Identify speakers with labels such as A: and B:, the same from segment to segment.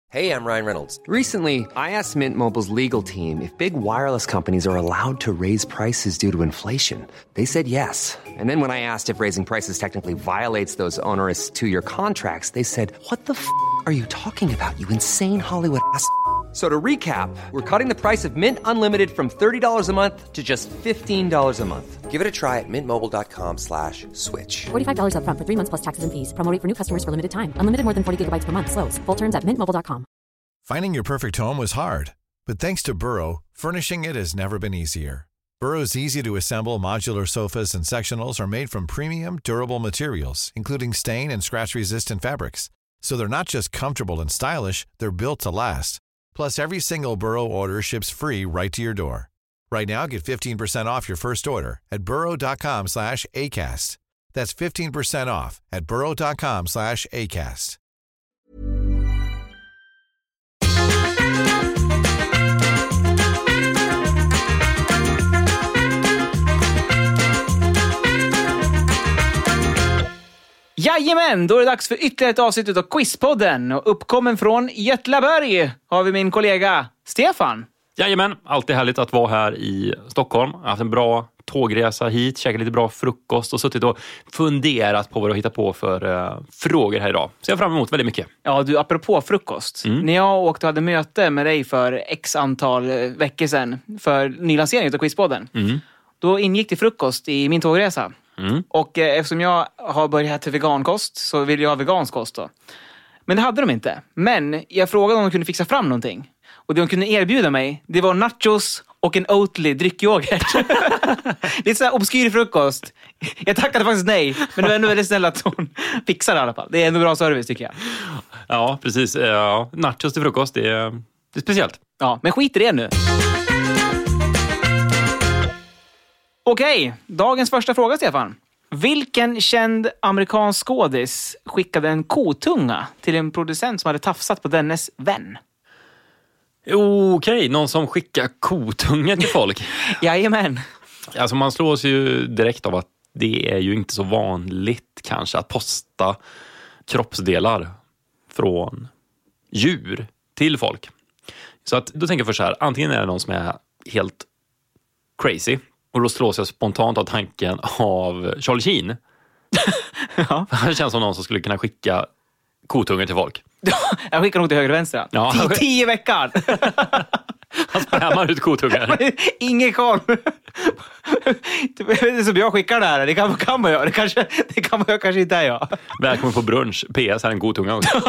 A: Hey, I'm Ryan Reynolds.
B: Recently, I asked Mint Mobile's legal team if big wireless companies are allowed to raise prices due to inflation. They said yes. And then when I asked if raising prices technically violates those onerous two-year contracts, they said, "What the f*** are you talking about, you insane Hollywood ass?" So to recap, we're cutting the price of Mint Unlimited from $30 a month to just $15 a month.
A: Give it a try at mintmobile.com/switch.
C: $45 up front for 3 months plus taxes and fees. Promo rate for new customers for limited time. Unlimited more than 40 gigabytes per month. Slows full terms at mintmobile.com.
D: Finding your perfect home was hard, but thanks to Burrow, furnishing it has never been easier. Burrow's easy-to-assemble modular sofas and sectionals are made from premium, durable materials, including stain and scratch-resistant fabrics. So they're not just comfortable and stylish, they're built to last. Plus, every single Burrow order ships free right to your door. Right now, get 15% off your first order at burrow.com/ACAST. That's 15% off at burrow.com/ACAST.
E: Jajamän, då är det dags för ytterligare ett avsnitt av Quizpodden. Och uppkommen från Götlaberg har vi min kollega Stefan.
F: Jajamän, alltid härligt att vara här i Stockholm. Jag har haft en bra tågresa hit, käkat lite bra frukost och suttit och funderat på vad du hittar på för frågor här idag. Så jag fram emot väldigt mycket.
E: Ja, du, apropå frukost. När jag åkte och hade möte med dig för x antal veckor sedan för nylanseringen av Quizpodden, då ingick det frukost i min tågresa. Och eftersom jag har börjat äta vegankost så vill jag ha vegansk kost då. Men det hade de inte. Men jag frågade om de kunde fixa fram någonting. Och det de kunde erbjuda mig, det var nachos och en Oatly dryckyoghurt. Det är så här obskyr frukost. Jag tackade faktiskt nej, men det var ändå väldigt snällt att hon fixar det i alla fall. Det är ändå bra service tycker jag.
F: Ja, precis. Ja, nachos till frukost, det är speciellt.
E: Ja, men skit i det nu. Okej, dagens första fråga, Stefan. Vilken känd amerikansk skådis skickade en kotunga till en producent som hade tafsat på dennes vän?
F: Okej, någon som skickar kotunga till folk.
E: Jajamän.
F: Alltså man slås ju direkt av att det är ju inte så vanligt kanske att posta kroppsdelar från djur till folk. Så att då tänker jag först så här, antingen är det någon som är helt crazy. Och då slås jag spontant av tanken av Charlie Sheen.
E: Ja.
F: Han känns som någon som skulle kunna skicka kotungar till folk.
E: Jag skickar nog till höger och vänster.
F: Ja.
E: 10 veckor.
F: Han spämmar ut kotungar.
E: Ingen koll. Det är som jag skickar det här. Det kan man göra. Det kan man göra, kanske inte jag.
F: Välkommen på brunch. PS här en kotunga också.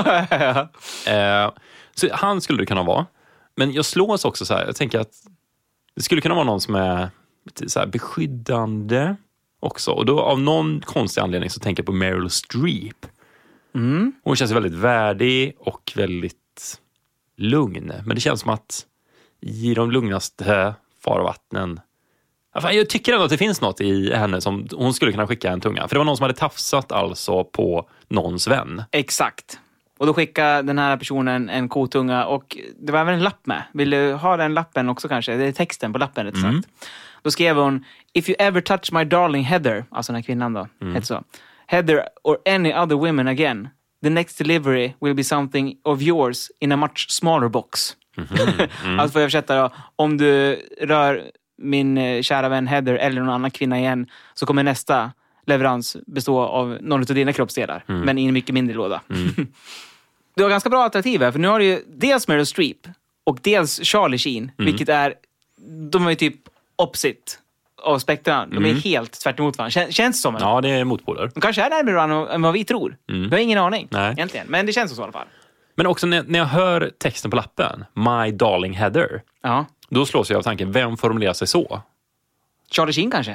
F: Så han skulle det kunna vara. Men jag slås också så här. Jag tänker att det skulle kunna vara någon som är så här beskyddande också. Och då av någon konstig anledning så tänker jag på Meryl Streep. Hon känns väldigt värdig och väldigt lugn. Men det känns som att i de lugnaste farvattnen... Jag tycker ändå att det finns något i henne som hon skulle kunna skicka en tunga. För det var någon som hade tafsat alltså på någons vän.
E: Exakt. Och då skickade den här personen en kotunga och det var även en lapp med. Vill du ha den lappen också kanske? Det är texten på lappen rätt sagt. Då skrev hon: "If you ever touch my darling Heather", alltså den här kvinnan då, heter så, "Heather or any other women again, the next delivery will be something of yours in a much smaller box." Alltså får jag översätta då, om du rör min kära vän Heather eller någon annan kvinna igen så kommer nästa leverans bestå av någon av dina kroppsdelar, men i en mycket mindre låda. Du har ganska bra alternativ här, för nu har du ju dels Meryl Streep och dels Charlie Sheen, vilket är, de är ju typ opposite av spektran. De är helt tvärt emot varandra. Känns som en.
F: Ja, det är motpoler.
E: De kanske är närmare varandra än vad vi tror. Vi har ingen aning egentligen, men det känns så i alla fall.
F: Men också när jag hör texten på lappen, "My darling Heather", då slås jag av tanken, vem formulerar sig så?
E: Charlie Sheen kanske?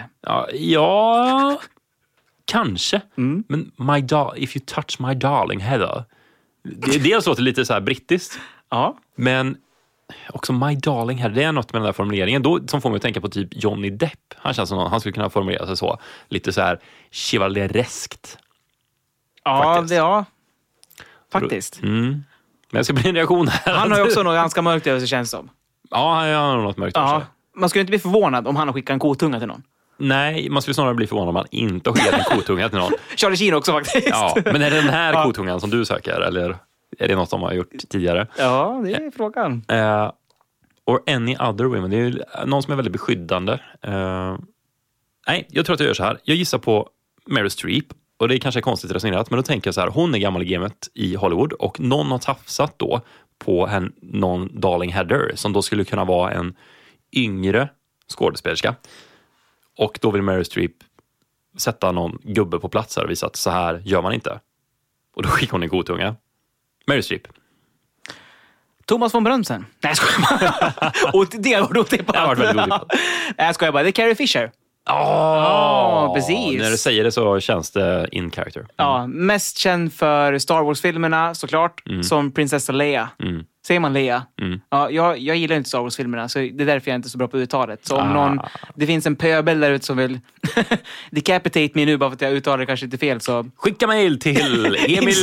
F: Ja kanske. Men if you touch my darling Heather, det låter lite så här brittiskt.
E: Ja.
F: Men också My darling Heather, det är något med den där formuleringen då, som får mig att tänka på typ Johnny Depp. Han känns som någon, han skulle kunna formulera sig så. Lite så här chevalereskt.
E: Ja, faktiskt.
F: Men jag ska bli en reaktion här.
E: Han har ju också något ganska mörkt över sig, känns som.
F: Ja, han har något mörkt över sig.
E: Man skulle inte bli förvånad om han har skickat en kotunga till någon.
F: Nej, man skulle snarare bli förvånad om han inte har skickat en kotunga till någon.
E: Charlie Sheen också faktiskt.
F: Ja, men är det den här kotungan som du söker? Eller Är det något de har gjort tidigare?
E: Ja, det är frågan.
F: Or any other women. Det är ju någon som är väldigt beskyddande. Nej, jag tror att jag gör så här. Jag gissar på Meryl Streep. Och det är kanske konstigt resonerat, men då tänker jag så här. Hon är gammal i gamet i Hollywood. Och någon har tafsat då på någon Darling Heather. Som då skulle kunna vara en yngre skådespelerska. Och då vill Meryl Streep sätta någon gubbe på plats här och visa att så här gör man inte. Och då skickar hon en kotunga. Meryl Streep.
E: Thomas von Brömsen. Nej, jag skojar bara. Och det har varit otippat.
F: Det har varit väldigt otippat.
E: Nej, jag skojar bara. Det är Carrie Fisher. Precis.
F: När du säger det så känns det in character.
E: Ja, mest känd för Star Wars-filmerna såklart. Som prinsessa Leia. Säger man Leia? Ja, jag gillar inte Star Wars-filmerna, så det är därför jag inte är så bra på uttalet. Så om det finns en pöbel där ute som vill decapitate mig nu bara för att jag uttalar det kanske inte fel, så
F: skicka mail till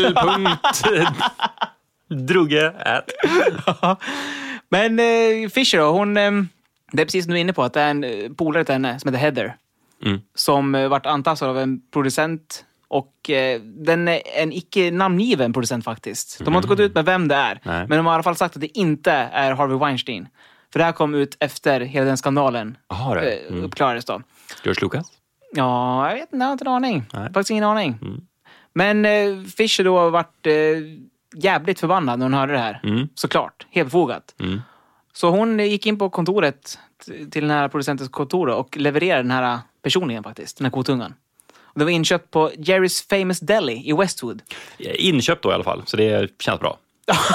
F: emil.drugge.
E: Men Fisher då, hon det är precis nu inne på att det är en polare till henne som heter Heather. Som varit antastad av en producent. Och den är en icke namngiven producent faktiskt. De har inte gått ut med vem det är.
F: Nej.
E: Men de har i alla fall sagt att det inte är Harvey Weinstein. För det här kom ut efter hela den skandalen uppklarades då.
F: George Lucas?
E: Ja, jag vet inte, jag har inte en aning. Faktiskt ingen aning. Men Fisher då har varit jävligt förbannad när hon hörde det här. Såklart, helt befogat. Så hon gick in på kontoret till den här producentens kontor och levererade den här personligen faktiskt, den här kotungan. Och det var inköpt på Jerry's Famous Deli i Westwood.
F: Inköpt då i alla fall, så det känns bra.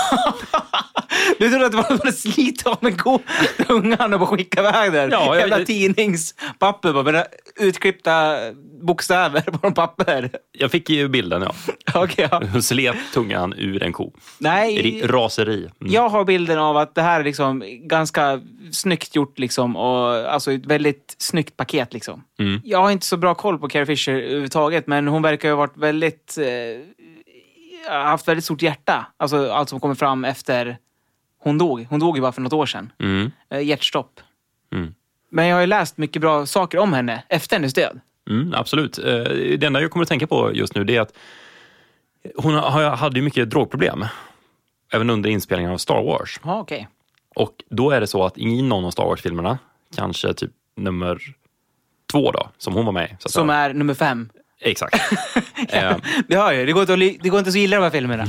E: Du trodde att det var att slita av en kotungan och bara skicka iväg där.
F: Ja,
E: jävla tidningspapper bara, med utklippta bokstäver på de papper.
F: Jag fick ju bilden, ja.
E: Okay, ja.
F: Slet tungan ur en ko.
E: Nej.
F: Raseri.
E: Jag har bilden av att det här är liksom ganska snyggt gjort liksom, och alltså ett väldigt snyggt paket liksom. Jag har inte så bra koll på Carrie Fisher överhuvudtaget, men hon verkar ju ha varit väldigt haft väldigt stort hjärta. Alltså allt som kommer fram efter hon dog. Hon dog ju bara för något år sedan. Hjärtstopp. Men jag har ju läst mycket bra saker om henne efter hennes död.
F: Absolut. Det enda jag kommer att tänka på just nu, det är att hon hade ju mycket drogproblem. Även under inspelningen av Star Wars.
E: Ja, okej.
F: Och då är det så att i någon av Star Wars-filmerna, kanske typ nummer 2 då, som hon var med i.
E: Som är nummer 5.
F: Exakt.
E: Det hör ju. Det går inte så illa de här filmerna.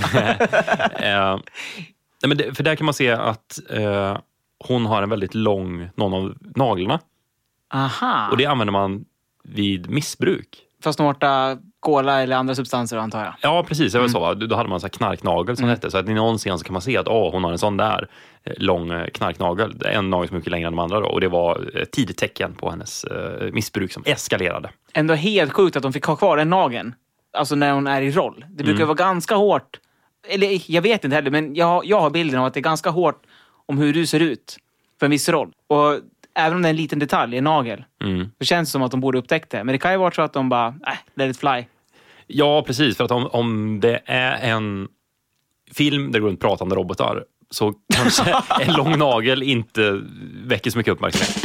F: Nej, men för där kan man se att hon har en väldigt lång, någon av naglarna.
E: Aha.
F: Och det använder man vid missbruk.
E: För att snorta cola eller andra substanser, antar jag.
F: Ja, precis. Det var så. Då hade man en sån här knarknagel som hette. Så att i någon scen så kan man se att hon har en sån där lång knarknagel. En nagel som är mycket längre än de andra då. Och det var ett tidigt tecken på hennes missbruk som eskalerade. Ändå
E: helt sjukt att de fick ha kvar en nageln. Alltså när hon är i roll. Det brukar vara ganska hårt. Eller jag vet inte heller, men jag har bilden av att det är ganska hårt om hur du ser ut för en viss roll. Och även om det är en liten detalj, en nagel, så känns det som att de borde upptäcka det. Men det kan ju vara så att de bara, let it fly.
F: Ja, precis. För att om det är en film där det går runt pratande robotar, så kanske en lång nagel inte väcker så mycket uppmärksamhet.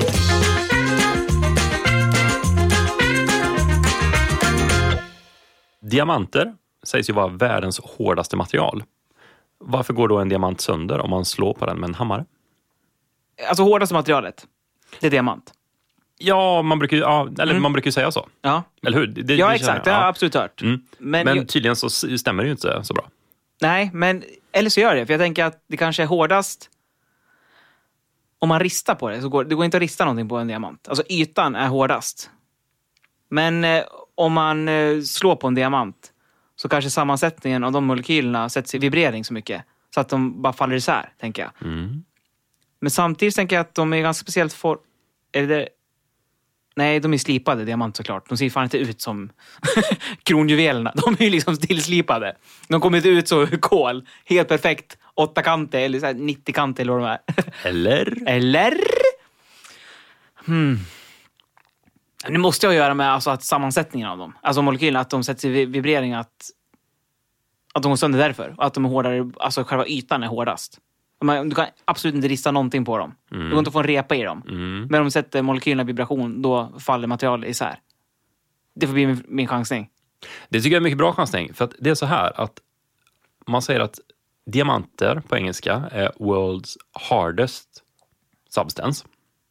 F: Diamanter sägs ju vara världens hårdaste material. Varför går då en diamant sönder om man slår på den med en hammare?
E: Alltså hårdaste materialet, det är diamant.
F: Ja, man brukar ju säga så.
E: Ja.
F: Eller hur? Det
E: exakt. Det har jag absolut hört.
F: Men tydligen så stämmer det ju inte så bra.
E: Nej, men eller så gör det. För jag tänker att det kanske är hårdast om man ristar på det. Så det går inte att rista någonting på en diamant. Alltså ytan är hårdast. Men om man slår på en diamant så kanske sammansättningen av de molekylerna sätts i vibrering så mycket. Så att de bara faller isär, tänker jag. Men samtidigt tänker jag att de är ganska speciellt Nej, de är slipade diamant såklart. De ser fan inte ut som kronjuvelerna. De är ju liksom tillslipade. De kommer inte ut så kol. Helt perfekt. 8-kanter eller så här 90-kanter eller vad de är. Eller? Nu måste jag göra med alltså att sammansättningen av dem. Alltså molekylerna, att de sätts i vibrering, att de går sönder därför. Och att de är hårdare, alltså själva ytan är hårdast. Du kan absolut inte rista någonting på dem. Du går inte att få en repa i dem. Men om du sätter molekylerna i vibration, då faller material isär. Det får bli min chansning.
F: Det tycker jag är en mycket bra chansning. För att det är så här att man säger att diamanter på engelska är world's hardest substance.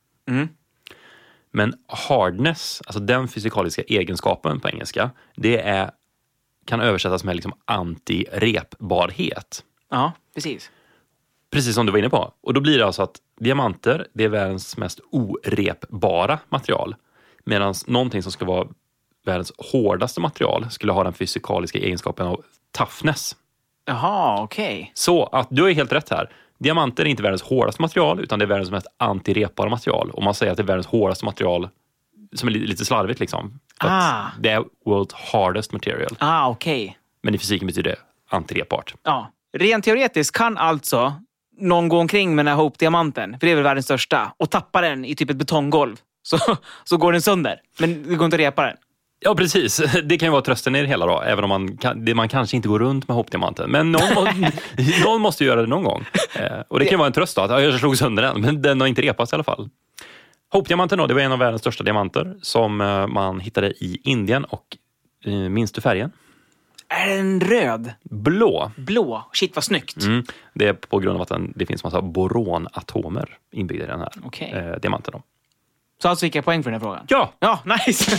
F: Men hardness, alltså den fysikaliska egenskapen på engelska, det kan översättas med liksom antirepbarhet.
E: Ja, precis.
F: Precis som du var inne på. Och då blir det alltså att diamanter, det är världens mest orepbara material. Medan någonting som ska vara världens hårdaste material skulle ha den fysikaliska egenskapen av toughness.
E: Jaha, okej.
F: Så att du är helt rätt här. Diamanter är inte världens hårdaste material, utan det är världens mest antirepbara material. Och man säger att det är världens hårdaste material som är lite slarvigt liksom. Det är world's hardest material.
E: Okej.
F: Men i fysiken betyder det antirepbart.
E: Ja. Rent teoretiskt kan alltså någon gå omkring med den här Hope-diamanten, för det är väl världens största, och tappa den i typ ett betonggolv. Så går den sönder. Men det går inte att repa den.
F: Ja, precis. Det kan ju vara trösten i det hela då. Även om man kanske inte går runt med Hope-diamanten. Men någon måste göra det någon gång. Och det kan ju vara en tröst då. Att jag slog sönder den. Men den har inte repats i alla fall. Hope-diamanten då, det var en av världens största diamanter. Som man hittade i Indien. Och minns du färgen?
E: Är den röd?
F: Blå.
E: Shit, vad snyggt.
F: Det är på grund av att det finns massa boronatomer inbyggda i den här diamanten då.
E: Så alltså fick jag poäng för den här frågan?
F: Ja!
E: Ja, nice!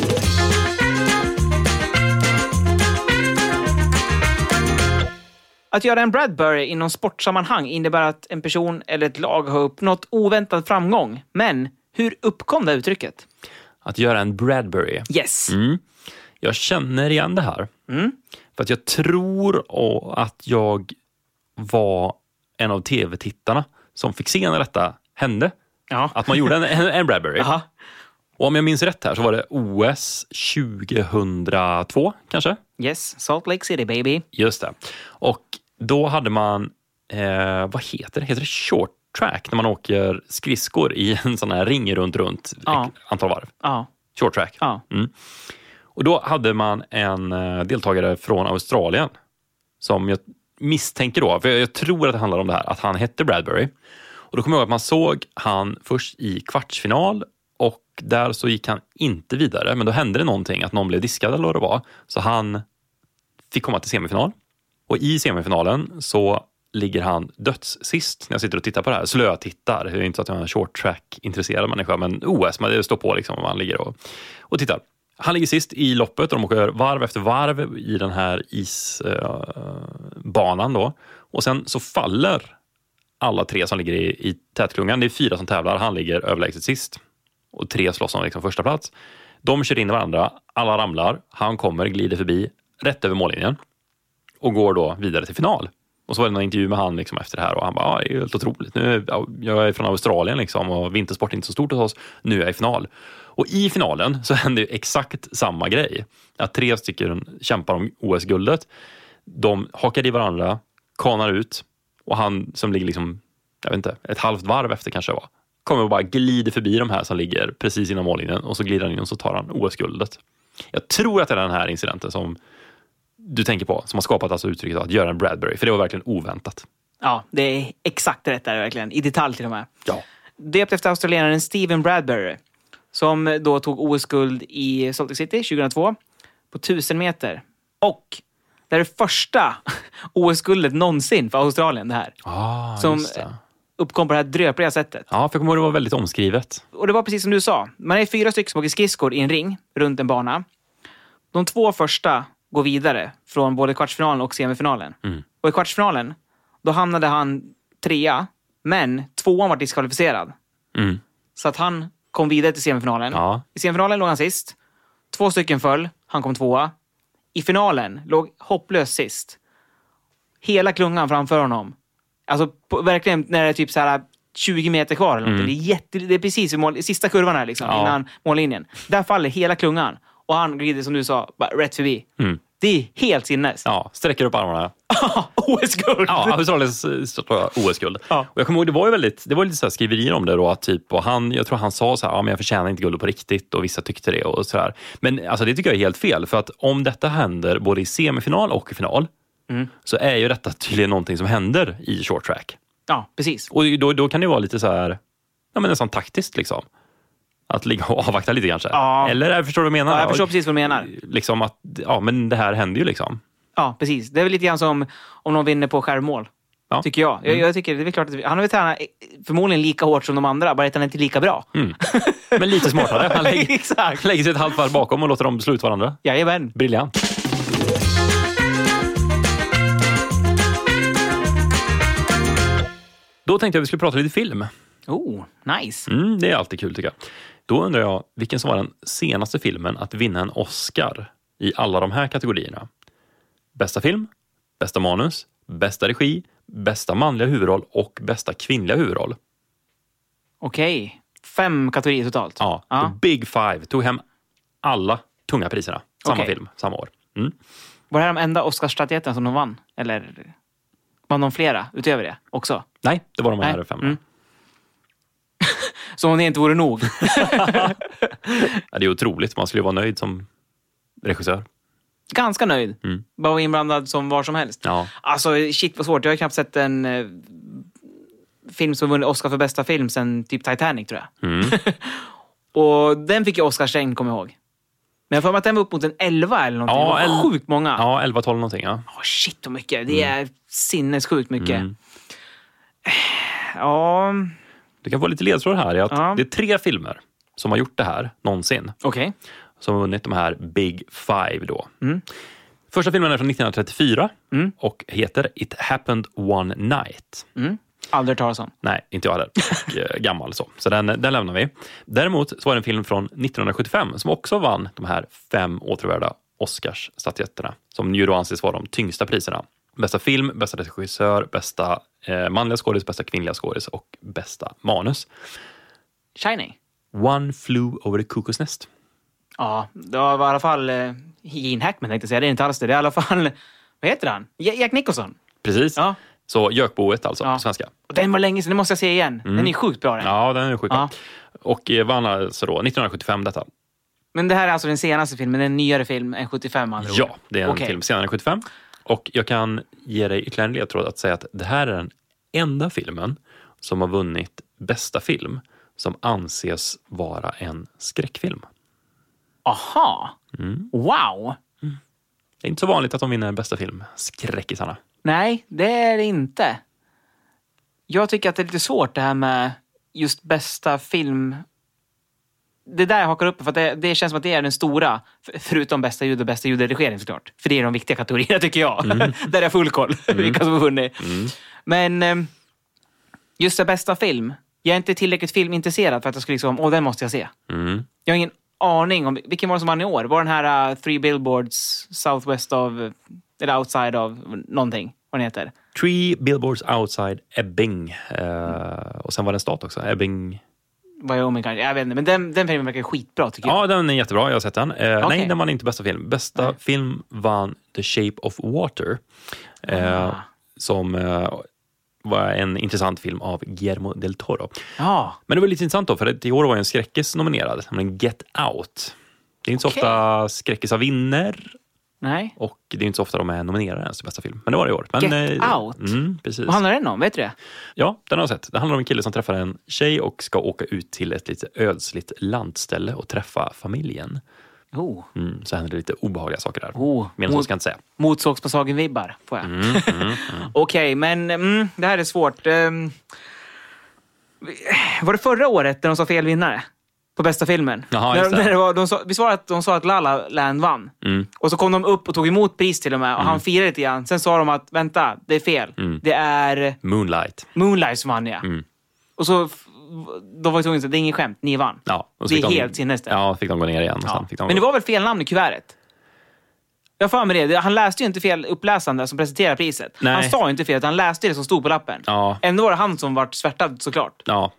E: Att göra en Bradbury inom sportsammanhang innebär att en person eller ett lag har uppnått oväntad framgång. Men hur uppkom det uttrycket?
F: Att göra en Bradbury?
E: Yes.
F: Jag känner igen det här. För att jag tror att jag var en av tv-tittarna som fick se när detta hände.
E: Ja.
F: Att man gjorde en Bradbury.
E: Aha.
F: Och om jag minns rätt här så var det OS 2002 kanske?
E: Yes, Salt Lake City baby.
F: Just det. Och då hade man, vad heter det? Heter det short track? När man åker skridskor i en sån här ring runt antal varv.
E: Ja.
F: Short track.
E: Ja.
F: Och då hade man en deltagare från Australien som jag misstänker då, för jag tror att det handlar om det här, att han hette Bradbury. Och då kommer jag ihåg att man såg han först i kvartsfinal och där så gick han inte vidare. Men då hände det någonting, att någon blev diskad eller vad det var. Så han fick komma till semifinal. Och i semifinalen så ligger han dödssist när jag sitter och tittar på det här. Slötittar. Det är inte så att jag är en short track intresserad människa, men OS, man står på liksom om man ligger och tittar. Han ligger sist i loppet och de åker varv efter varv i den här isbanan då. Och sen så faller alla tre som ligger i tätklungan. Det är 4 som tävlar. Han ligger överlägset sist. Och 3 slåss om liksom första plats. De kör in varandra. Alla ramlar. Han glider förbi rätt över mållinjen. Och går då vidare till final. Och så var det en intervju med han liksom efter det här. Och han bara, det är helt otroligt. Jag är från Australien liksom. Och vintersport är inte så stort hos oss. Nu är jag i final. Och i finalen så händer ju exakt samma grej. Att 3 stycken kämpar om OS-guldet. De hakar i varandra. Kanar ut. Och han som ligger liksom, jag vet inte, ett halvt varv efter kanske var, kommer och bara glider förbi de här som ligger precis inom mållinjen. Och så glider han in och så tar han OS-guldet. Jag tror att det är den här incidenten som du tänker på, som har skapat alltså uttrycket att göra en Bradbury. För det var verkligen oväntat.
E: Ja, det är exakt rätt där verkligen. I detalj till och med.
F: Ja.
E: Döpt efter australienaren Stephen Bradbury. Som då tog OS-guld i Salt Lake City 2002. På 1000 meter. Och det är det första OS-guldet någonsin för Australien det här. Som uppkom på det här dröpliga sättet.
F: Ja, för jag kommer ihåg det var väldigt omskrivet.
E: Och det var precis som du sa. Man är 4 stycken som åker skridskor i en ring runt en bana. De 2 första går vidare från både kvartsfinalen och semifinalen. Och i kvartsfinalen, då hamnade han 3, men 2 var diskvalificerad. Så att han kom vidare till semifinalen.
F: Ja.
E: I semifinalen låg han sist. 2 stycken föll, han kom 2. I finalen låg hopplöst sist. Hela klungan framför honom. Alltså verkligen när det är typ så här 20 meter kvar eller något. Det är precis i sista kurvan här liksom, innan mållinjen. Där faller hela klungan. Och han glider, som du sa, bara rätt förbi. Det är helt sinnes.
F: Ja, sträcker upp armarna.
E: OS-guld!
F: Ja, Australiens OS-guld. Ja. Och jag kommer ihåg, det var lite så här skriverier om det då, typ, och jag tror han sa så här, men jag förtjänar inte guld på riktigt, och vissa tyckte det och så här. Men alltså det tycker jag är helt fel, för att om detta händer både i semifinal och i final, så är ju detta tydligen någonting som händer i short track.
E: Ja, precis.
F: Och då kan det vara lite så här, ja men nästan taktiskt liksom. Att ligga och avvakta lite kanske. Ja. Eller förstår du vad jag menar?
E: Ja, jag förstår precis vad du menar.
F: Liksom att, men det här händer ju liksom.
E: Ja, precis. Det är väl lite grann som om någon vinner på skärmål.
F: Ja.
E: Tycker jag. Jag tycker det är klart att han har väl tränat förmodligen lika hårt som de andra, bara att han är inte lika bra.
F: Men lite smartare. Han
E: Exakt.
F: lägger sig ett halvt varv bakom och låter dem slå ut varandra.
E: Jajamän.
F: Briljant. Då tänkte jag att vi skulle prata lite film.
E: Oh, nice.
F: Det är alltid kul tycker jag. Då undrar jag vilken som var den senaste filmen att vinna en Oscar i alla de här kategorierna. Bästa film, bästa manus, bästa regi, bästa manliga huvudroll och bästa kvinnliga huvudroll.
E: Okej. 5 kategorier totalt.
F: Ja, The Big Five tog hem alla tunga priserna. Samma film, samma år.
E: Var det här de enda Oscarsstatyetterna som de vann? Eller vann de flera utöver det också?
F: Nej, det var de här 5.
E: Så om det inte vore nog.
F: Ja, det är otroligt. Man skulle ju vara nöjd som regissör.
E: Ganska nöjd. Bara var inblandad som var som helst.
F: Ja.
E: Alltså, shit vad svårt. Jag har knappt sett en film som vunnit Oscar för bästa film sen typ Titanic, tror jag. Och den fick jag Oscarsregn, kommer jag ihåg. Men jag får mig att den var upp mot en 11 eller någonting.
F: Ja,
E: det var sjukt många.
F: Ja, 11-12 någonting, ja.
E: Shit vad mycket. Det är sinnessjukt mycket. Ja.
F: Du kan få lite ledtråd här i att det är 3 filmer som har gjort det här någonsin.
E: Okej.
F: Som har vunnit de här Big Five då. Första filmen är från 1934 och heter It Happened One Night.
E: Aldrig hört talas om.
F: Nej, inte jag heller. Och gammal så. Så den lämnar vi. Däremot så var det en film från 1975 som också vann de här 5 återvärda Oscarsstatyetterna. Som ju då anses vara de tyngsta priserna. Bästa film, bästa regissör, bästa manliga skådis, bästa kvinnliga skådis och bästa manus.
E: Shining.
F: One Flew Over the Cuckoo's Nest.
E: Ja, det var i alla fall Gene Hackman, tänkte jag säga. Det är inte alls det. Det är i alla fall, vad heter han? Jack Nicholson.
F: Precis.
E: Ja.
F: Så Gökboet alltså, på svenska.
E: Och den var länge sedan, det måste jag se igen. Den är sjukt bra den.
F: Ja, den är sjukt bra. Och vann alltså då 1975 detta.
E: Men det här är alltså den senaste filmen, en nyare film än 75 andra år.
F: Ja, det är en film senare än 75. Och jag kan ge dig ytterligare en ledtråd att säga att det här är den enda filmen som har vunnit bästa film som anses vara en skräckfilm.
E: Aha! Wow!
F: Det är inte så vanligt att de vinner bästa film, skräckisarna.
E: Nej, det är det inte. Jag tycker att det är lite svårt det här med just bästa film. Det där jag hakar upp för att det känns som att det är den stora, förutom bästa ljud och bästa ljudredigering såklart. För det är de viktiga kategorierna tycker jag. Där är jag full koll, vilka som har vunnit. Men just det bästa film, jag är inte tillräckligt filmintresserad för att jag skulle liksom, den måste jag se. Jag har ingen aning om, vilken var det som vann i år? Var den här 3 Billboards Southwest of, eller Outside of någonting, vad den heter?
F: 3 Billboards Outside Ebbing. Och sen var det en stat också, Ebbing.
E: Wyoming kanske, jag vet inte. Men den filmen verkar skitbra tycker jag.
F: Ja, den är jättebra, jag har sett den. Nej, den vann inte bästa film. Bästa film vann The Shape of Water. Som var en intressant film av Guillermo del Toro. Men det var lite intressant då, för att i år var en skräckis nominerad. Men Get Out. Det är inte så ofta skräckisar vinner.
E: Nej.
F: Och det är inte så ofta de är nominerade ens till bästa film. Men det var det i år. Men,
E: Get Out?
F: Precis.
E: Vad handlar den om? Vet du det?
F: Ja, den har jag sett. Det handlar om en kille som träffar en tjej och ska åka ut till ett lite ödsligt landställe och träffa familjen. Så händer det lite obehagliga saker där. Men så ska jag inte säga.
E: Motsågspasagen-vibbar får jag. Okej, men det här är svårt. Var det förra året när de sa fel vinnare? På bästa filmen.
F: Jaha, just det.
E: Vi svarade att de sa att La La Land vann. Och så kom de upp och tog emot pris till och med. Och han firade lite grann. Sen sa de att, vänta, det är fel. Det är Moonlight som vann, ja. Och så då var det tvungen att det är ingen skämt, ni vann.
F: Ja, och
E: det är helt sinnesställt.
F: Ja, fick de gå ner igen. Och sen fick de
E: Men det var väl fel namn i kuvertet? Jag får med det. Han läste ju inte fel uppläsande som presenterade priset.
F: Nej.
E: Han sa ju inte fel, utan han läste det som stod på lappen. Ändå var det han som var svärtad såklart.
F: Ja.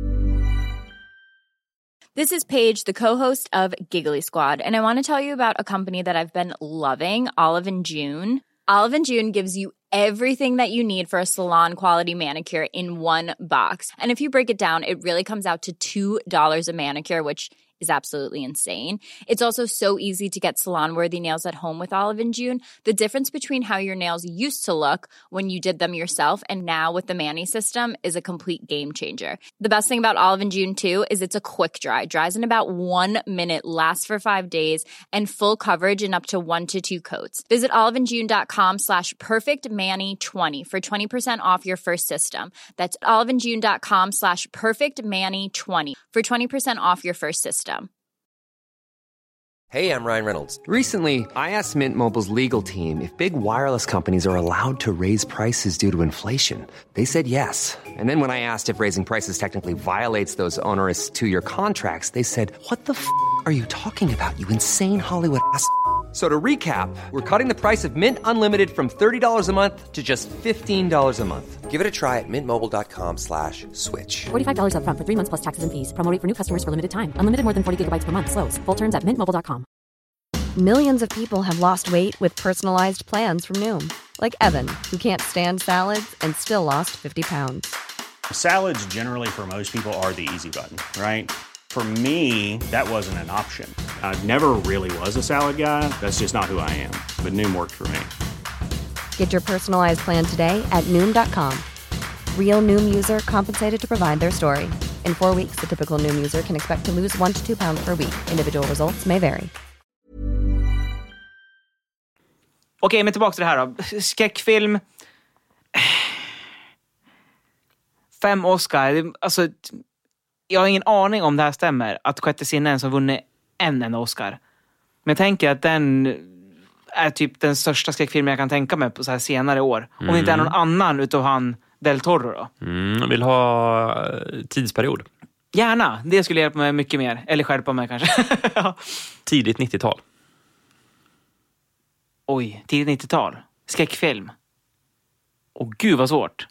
G: This is Paige, the co-host of Giggly Squad, and I want to tell you about a company that I've been loving, Olive & June. Olive & June gives you everything that you need for a salon-quality manicure in one box. And if you break it down, it really comes out to $2 a manicure, which is absolutely insane. It's also so easy to get salon-worthy nails at home with Olive & June. The difference between how your nails used to look when you did them yourself and now with the Mani system is a complete game changer. The best thing about Olive & June too is it's a quick dry. Dries in about 1 minute, lasts for 5 days, and full coverage in up to 1 to 2 coats. Visit oliveandjune.com/perfectmani20 for 20% off your first system. That's oliveandjune.com/perfectmani20 for 20% off your first system.
A: Hey, I'm Ryan Reynolds.
B: Recently, I asked Mint Mobile's legal team if big wireless companies are allowed to raise prices due to inflation. They said yes. And then when I asked if raising prices technically violates those onerous 2-year contracts, they said, "What the f*** are you talking about, you insane Hollywood ass?" So to recap, we're cutting the price of Mint Unlimited from $30 a month to just $15 a month.
A: Give it a try at mintmobile.com/switch.
C: $45 up front for 3 months plus taxes and fees. Promo rate for new customers for limited time. Unlimited more than 40 gigabytes per month. Slows full terms at mintmobile.com.
H: Millions of people have lost weight with personalized plans from Noom. Like Evan, who can't stand salads and still lost 50 pounds.
I: Salads generally for most people are the easy button, right? For me, that wasn't an option. I never really was a salad guy. That's just not who I am. But Noom worked for me.
H: Get your personalized plan today at Noom.com. Real Noom user compensated to provide their story. In 4 weeks, the typical Noom user can expect to lose 1 to 2 pounds per week. Individual results may vary.
E: Okej, men tillbaka till det här då. Skräckfilm. 5 Oscar. Alltså, jag har ingen aning om det här stämmer. Att Sjätte sinnen som vunnit en Oscar. Men jag tänker att den är typ den största skräckfilmen jag kan tänka mig på så här senare år. Om det inte är någon annan utav han Del Toro då.
F: Jag vill ha tidsperiod.
E: Gärna, det skulle hjälpa mig mycket mer. Eller skärpa mig kanske. Ja.
F: Tidigt 90-tal.
E: Oj, tidigt 90-tal. Skräckfilm. Åh gud vad svårt.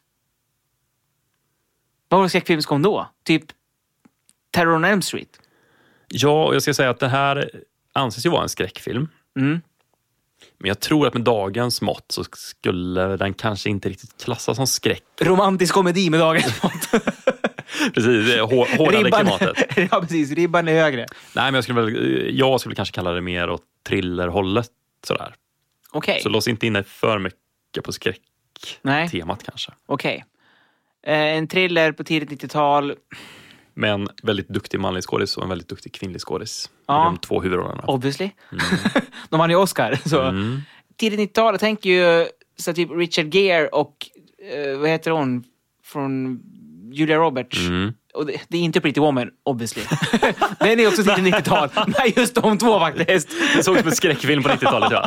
E: Vad var det skräckfilm som kom då? Typ Terror on Elm Street.
F: Ja, och jag ska säga att den här anses ju vara en skräckfilm. Men jag tror att med dagens mått så skulle den kanske inte riktigt klassas som skräck.
E: Romantisk komedi med dagens mått.
F: Precis, det är hårdare klimatet.
E: Ja, precis. Ribban är högre.
F: Nej, men jag skulle kanske kalla det mer åt thrillerhållet sådär.
E: Okej.
F: Så lås inte inne för mycket på skräck-temat kanske.
E: Okej. En thriller på tidigt 90-tal.
F: Med en väldigt duktig manlig skådis och en väldigt duktig kvinnlig skådis.
E: Ja.
F: De 2 huvudrollerna.
E: Obviously. De vann ju Oscar. Så. Tidigt 90-tal, jag tänker ju så typ Richard Gere och vad heter hon? Från Julia Roberts. Och det är inte Pretty Woman, obviously. Den är också tidigt 90-tal. Nej, just de 2 faktiskt.
F: Det såg som en skräckfilm på 90-talet, ja.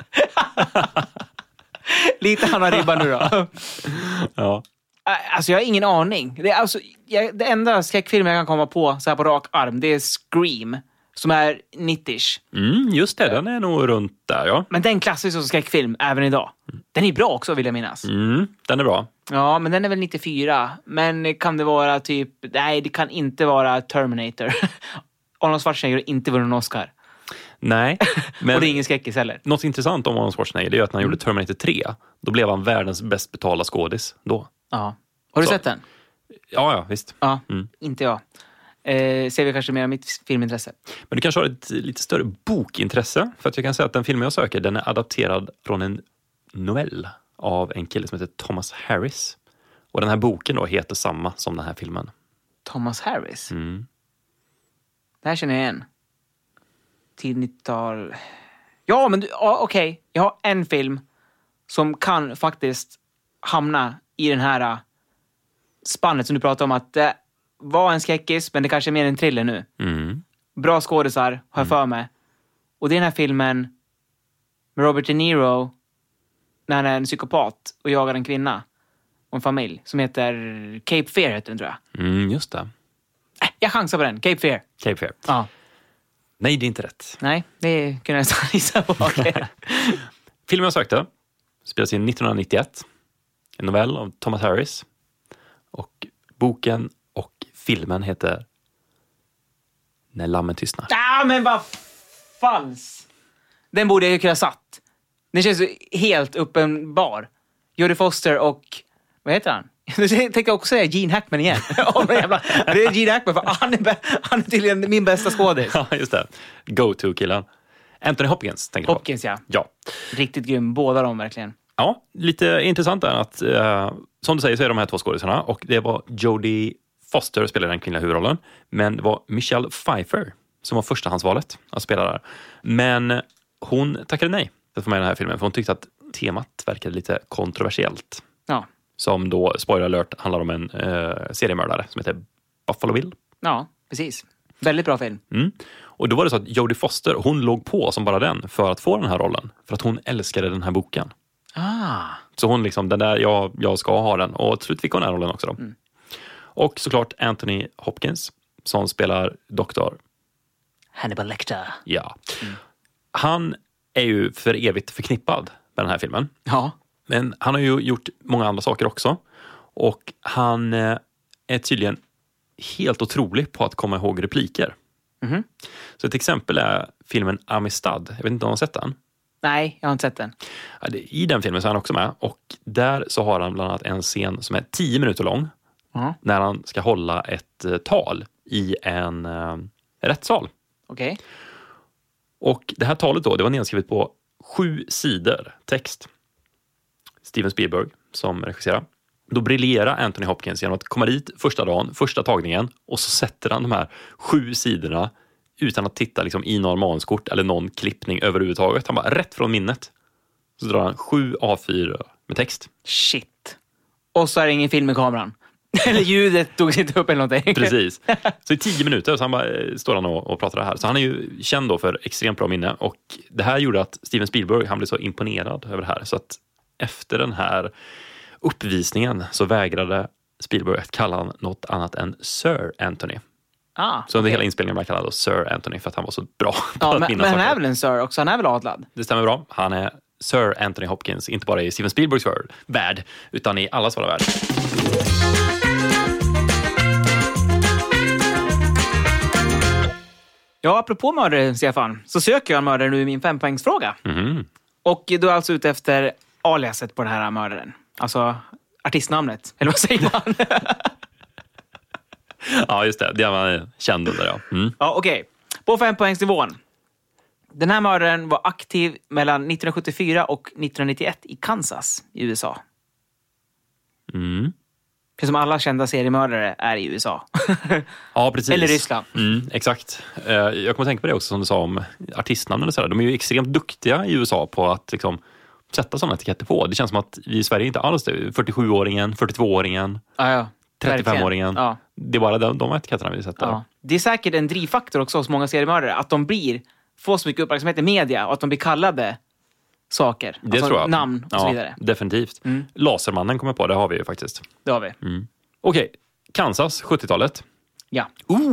E: Lite annan ribba nu då.
F: Ja.
E: Alltså jag har ingen aning. Det enda skräckfilm jag kan komma på så här på rak arm, det är Scream. Som är 90-ish.
F: Just det, den är nog runt där, ja.
E: Men den klassas som skräckfilm även idag. Den är bra också, vill jag minnas.
F: Den är bra.
E: Ja, men den är väl 94. Men kan det vara typ... Nej, det kan inte vara Terminator. Arnold Schwarzenegger har inte vunnit en Oscar.
F: Nej. Men
E: och det är ingen skräckis heller.
F: Något intressant om Arnold Schwarzenegger, det är att när han gjorde Terminator 3, då blev han världens bäst betalda skådis då.
E: Ja. Har du sett den?
F: Ja, visst.
E: Ja, inte jag. Ser vi kanske mer av mitt filmintresse.
F: Men du kanske har ett lite större bokintresse. För att jag kan säga att den filmen jag söker, den är adapterad från en novell av en kille som heter Thomas Harris. Och den här boken då heter samma som den här filmen.
E: Thomas Harris? Det här känner jag igen. Till 90-tal. Ja, men okej. Jag har en film som kan faktiskt hamna i den här spannet som du pratade om, att det var en skräckis, men det kanske är mer en thriller nu. Bra skådisar, har jag för mig. Och det är den här filmen med Robert De Niro när han är en psykopat och jagar en kvinna och en familj som heter Cape Fear, heter den, tror jag.
F: Just det.
E: Jag chansar på den, Cape Fear.
F: Cape Fear.
E: Ja.
F: Nej, det är inte rätt.
E: Nej, det kunde jag nästan gissa på. Okay.
F: Filmen jag sökte spelas in 1991. En novell av Thomas Harris. Och boken och filmen heter När lammen tystnar.
E: Men vad falskt. Den borde jag ju kunna satt. Den känns helt uppenbar. Jodie Foster och... Vad heter han? Nu tänkte jag också säga Gene Hackman igen. Det är Gene Hackman, för han är tydligen min bästa skådis.
F: Ja, just det. Go-to-killen. Anthony Hopkins, tänker du på?
E: Hopkins, ja.
F: Ja.
E: Riktigt grym, båda de verkligen.
F: Ja, lite intressant är att som du säger så är de här två skådisarna, och det var Jodie Foster spelade den kvinnliga huvudrollen, men det var Michelle Pfeiffer som var förstahandsvalet att spela där. Men hon tackade nej för att få med den här filmen, för hon tyckte att temat verkade lite kontroversiellt.
E: Ja.
F: Som då, spoiler alert, handlar om en seriemördare som heter Buffalo Bill.
E: Ja, precis. Väldigt bra film.
F: Och då var det så att Jodie Foster, hon låg på som bara den för att få den här rollen. För att hon älskade den här boken. Så hon liksom, den där, jag ska ha den. Och till slut fick hon den här rollen också då. Och såklart Anthony Hopkins, som spelar doktor
E: Hannibal Lecter.
F: Ja. Han är ju för evigt förknippad med den här filmen.
E: Ja.
F: Men han har ju gjort många andra saker också. Och han är tydligen helt otrolig på att komma ihåg repliker. Så ett exempel är filmen Amistad. Jag vet inte om du har sett den?
E: Nej, jag har inte sett den.
F: Ja, i den filmen så är han också med. Och där så har han bland annat en scen som är 10 minuter lång. När han ska hålla ett tal i en rättssal.
E: Okej.
F: Och det här talet då, det var nedskrivet på 7 sidor text. Steven Spielberg som regisserar. Då briljerar Anthony Hopkins genom att komma dit första dagen, första tagningen, och så sätter han de här 7 sidorna utan att titta liksom i någon manskort eller någon klippning överhuvudtaget. Han bara rätt från minnet. Så drar han 7 A4 med text.
E: Shit. Och så är det ingen film med kameran. Eller ljudet tog inte upp eller någonting.
F: Precis. Så i 10 minuter så han bara, står han och pratar det här. Så han är ju känd då för extremt bra minne. Och det här gjorde att Steven Spielberg, han blev så imponerad över det här. Så att efter den här uppvisningen så vägrade Spielberg att kalla han något annat än Sir Anthony. Så under hela inspelningen blev han kallad Sir Anthony för att han var så bra på att minnas
E: men han är väl en Sir också? Han är väl adlad?
F: Det stämmer bra. Han är Sir Anthony Hopkins, inte bara i Steven Spielbergs värld, utan i allas våra värld.
E: Ja, apropå mördare, Stefan, så söker jag en mördare nu i min 5-poängsfråga. Och du är alltså ute efter aliaset på den här mördaren. Alltså artistnamnet, eller vad säger man?
F: Ja, just det. Det man kände där, ja.
E: Ja, okej. På 5-poängsnivån. Den här mördaren var aktiv mellan 1974 och 1991 i Kansas i USA. För som alla kända seriemördare är i USA.
F: Ja, precis.
E: Eller Ryssland.
F: Exakt. Jag kommer att tänka på det också som du sa om artistnamnen och sådär. De är ju extremt duktiga i USA på att liksom sätta sådana etiketter på. Det känns som att vi i Sverige inte alls det. 47-åringen, 42-åringen, 35-åringen.
E: Ja.
F: Det är bara de etiketterna vi sätter.
E: Ja. Det är säkert en drivfaktor också hos många seriemördare. Att de får så mycket uppmärksamhet i media och att de blir kallade saker.
F: Det
E: alltså
F: tror jag.
E: Namn och så vidare.
F: Definitivt. Lasermannen kommer på, det har vi ju faktiskt.
E: Det har vi.
F: Okej, Kansas, 70-talet.
E: Ja.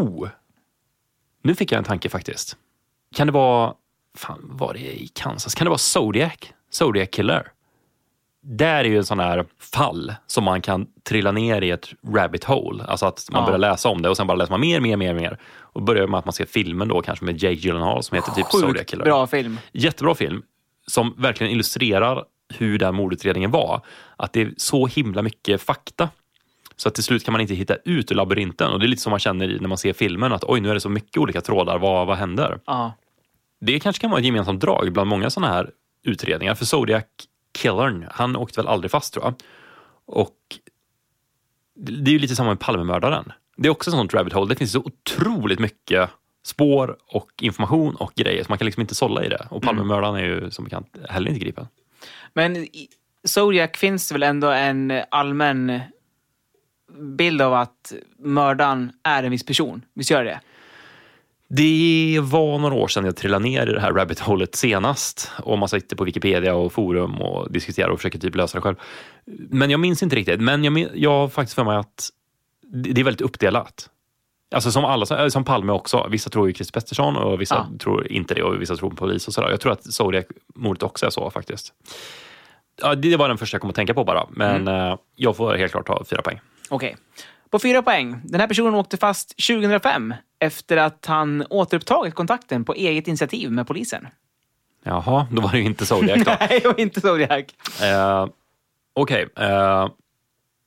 F: Nu fick jag en tanke faktiskt. Kan det vara... var det i Kansas? Kan det vara Zodiac Killer? Där är ju en sån här fall som man kan trilla ner i ett rabbit hole. Alltså att man börjar läsa om det och sen bara läser man mer. Och börjar med att man ser filmen då kanske med Jake Gyllenhaal som heter typ Zodiac Killer.
E: Bra film.
F: Jättebra film som verkligen illustrerar hur den mordutredningen var. Att det är så himla mycket fakta. Så att till slut kan man inte hitta ut ur labyrinten. Och det är lite som man känner när man ser filmen att oj, nu är det så mycket olika trådar. Vad händer?
E: Ja.
F: Det kanske kan vara ett gemensamt drag bland många sådana här utredningar. För Zodiac Killern, han åkte väl aldrig fast tror jag. Och det är ju lite samma med Palmemördaren. Det är också ett sånt rabbit hole. Det finns så otroligt mycket spår och information och grejer. Så man kan liksom inte sålla i det. Och Palmemördaren är ju som bekant heller inte gripen.
E: Men i Zodiac finns det väl ändå en allmän bild av att mördaren är en viss person. Visst gör det?
F: Det var några år sedan jag trillade ner i det här rabbit holet senast. Och man sitter på Wikipedia och forum och diskuterar och försöker typ lösa det själv. Men jag minns inte riktigt. Men jag har faktiskt för mig att det är väldigt uppdelat. Alltså som Palme också. Vissa tror ju Chris Pettersson och vissa tror inte det. Och vissa tror på polis och sådär. Jag tror att Zodiac-mordet också är så faktiskt. Ja, det var den första jag kom att tänka på bara. Men jag får helt klart ta 4 poäng.
E: Okej. På 4 poäng. Den här personen åkte fast 2005 efter att han återupptagit kontakten på eget initiativ med polisen.
F: Jaha, då var det ju inte Zodiac då.
E: Nej, det var inte Zodiac.
F: Okej.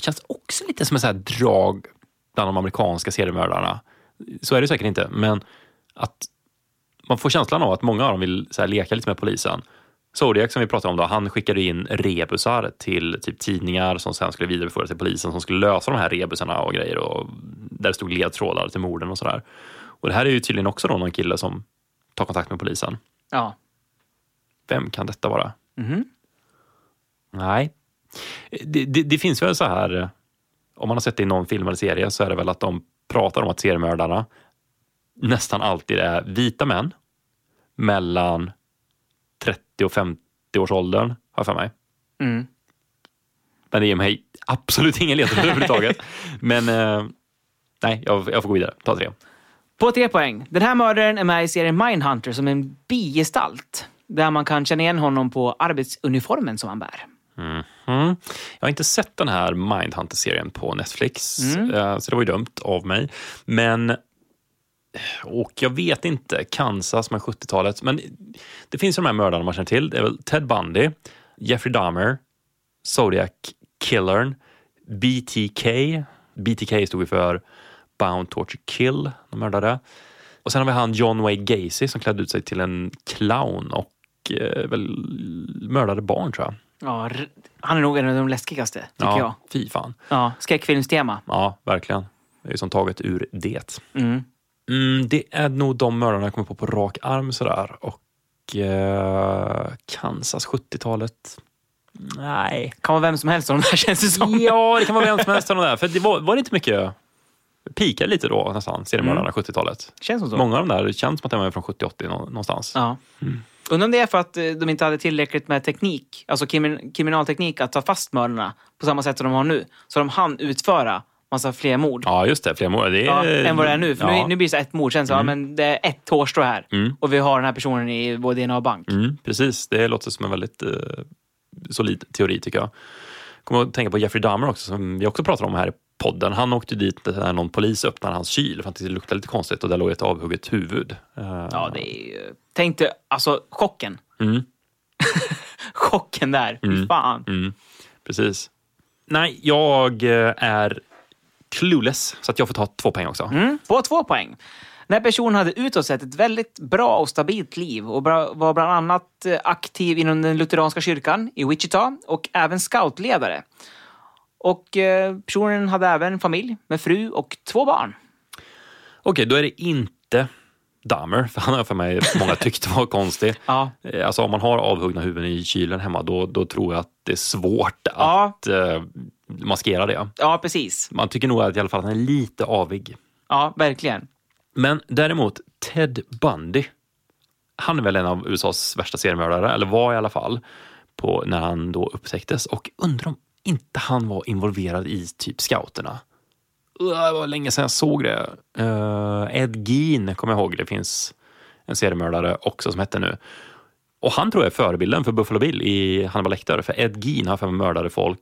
F: känns också lite som en så här drag bland de amerikanska seriemördarna. Så är det säkert inte, men att man får känslan av att många av dem vill så här leka lite med polisen. Zodiac som vi pratade om då, han skickade in rebusar till typ tidningar som sen skulle vidarebeföra till polisen som skulle lösa de här rebusarna och grejer, och där det stod ledtrådar till morden och sådär. Och det här är ju tydligen också då någon kille som tar kontakt med polisen.
E: Ja.
F: Vem kan detta vara?
E: Mhm.
F: Nej. Det finns väl så här, om man har sett det i någon film eller serie, så är det väl att de pratar om att seriemördarna nästan alltid är vita män mellan 30 och 50 års åldern, har jag för mig.
E: Mm.
F: Men det ger mig absolut ingen ledtråd överhuvudtaget. Men nej, jag får gå vidare. Ta 3.
E: På 3 poäng. Den här mördaren är med i serien Mindhunter som en bigestalt. Där man kan känna igen honom på arbetsuniformen som han bär.
F: Jag har inte sett den här Mindhunter-serien på Netflix. Så det var ju dumt av mig. Men, och jag vet inte, Kansas med 70-talet. Men det finns de här mördarna man känner till. Det är väl Ted Bundy, Jeffrey Dahmer, Zodiac Killern, BTK. BTK stod för Bound, Torture, Kill, de mördade. Och sen har vi han John Wayne Gacy som klädde ut sig till en clown och väl mördade barn, tror jag.
E: Ja, han är nog en av de läskigaste, tycker jag.
F: Fy fan.
E: Ja, skräckfilmstema.
F: Ja, verkligen. Det är ju som taget ur det. Det är nog de mördarna jag kommer på rak arm sådär. Och Kansas 70-talet. Nej.
E: Kan vara vem som helst av de där, känns det som.
F: Ja, det kan vara vem som helst av de där. För det var inte mycket... Pikar lite då nästan, seriemördarna 70-talet.
E: Känns som så.
F: Många av de där känns som att de är från 70-80 någonstans.
E: Ja. Undrar om det är för att de inte hade tillräckligt med teknik, alltså kriminalteknik, att ta fast mördarna på samma sätt som de har nu. Så de hann utföra massa fler mord.
F: Ja, just det. Fler mord. Det är...
E: än vad det är nu. För nu blir det så ett mord. Sen så, men det är ett hårstrå här. Och vi har den här personen i vår DNA-bank.
F: Precis. Det låter som en väldigt solid teori, tycker jag. Kommer att tänka på Jeffrey Dahmer också, som vi också pratar om här i podden. Han åkte dit när någon polis öppnade hans kyl för att det luktade lite konstigt, och där låg ett avhugget huvud.
E: Ja, det är ju... Tänkte, alltså, chocken. Chocken där. Fan.
F: Precis. Nej, jag är clueless, så att jag får ta 2 poäng också.
E: På 2 poäng. Den här personen hade utåt sett ett väldigt bra och stabilt liv och var bland annat aktiv inom den lutheranska kyrkan i Wichita och även scoutledare. Och personen hade även familj med fru och 2 barn.
F: Okej, då är det inte Dahmer, för han har för mig många tyckte var konstig.
E: Ja.
F: Alltså om man har avhuggna huvuden i kylen hemma, då tror jag att det är svårt att maskera det.
E: Ja, precis.
F: Man tycker nog att i alla fall att han är lite avig.
E: Ja, verkligen.
F: Men däremot Ted Bundy, han är väl en av USAs värsta seriemördare, eller var i alla fall, när han då upptäcktes. Och undrar om inte han var involverad i typ scouterna. Det var länge sedan jag såg det. Ed Gein kommer jag ihåg. Det finns en seriemördare också som hette nu. Och han tror jag är förebilden för Buffalo Bill i Hannibal Lecter. För Ed Gein har för mördade folk,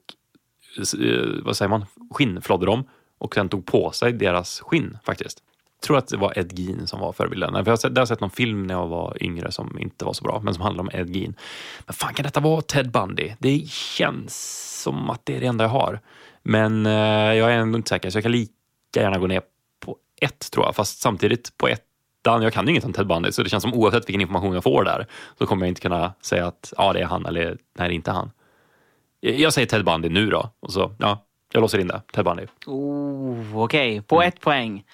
F: vad säger man, skinnflodde dem och sen tog på sig deras skinn faktiskt. Jag tror att det var Ed Gein som var förebilden. För jag har sett någon film när jag var yngre som inte var så bra, men som handlar om Ed Gein. Men fan, kan detta vara Ted Bundy? Det känns som att det är det enda jag har. Men jag är ändå inte säker, så jag kan lika gärna gå ner på 1, tror jag. Fast samtidigt på 1, jag kan ju inget om Ted Bundy, så det känns som oavsett vilken information jag får där, så kommer jag inte kunna säga att det är han eller nej, det är inte han. Jag säger Ted Bundy nu då. Och så, jag låser in det. Ted Bundy.
E: Okej. På 1 poäng.